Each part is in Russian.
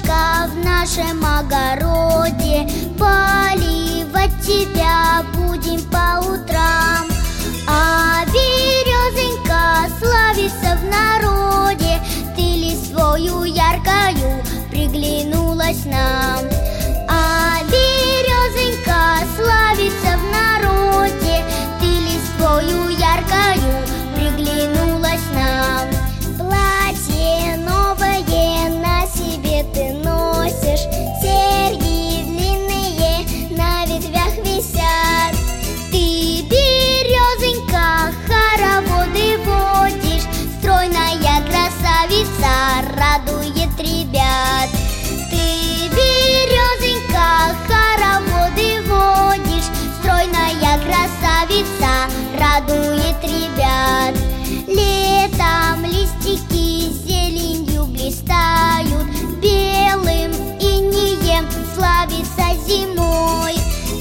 березонька, в нашем огороде, поливать тебя будем по утрам. А березонька славится в народе, ты листвою яркою приглянулась нам. А березонька славится в народе, ты листвою яркою приглянулась нам. Платье новое на себе ты носишь, серьги длинные на ветвях висят. Ты, березонька, хороводы водишь, стройная красавица радует ребят. Ты, березонька, хороводы водишь, стройная красавица радует ребят. Летом листики зеленью блистают, белым инеем славится зимой.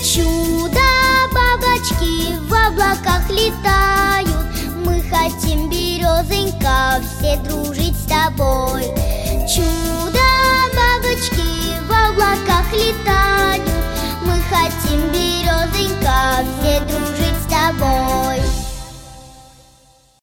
Чудо-бабочки в облаках летают, мы хотим, березонька, все дружно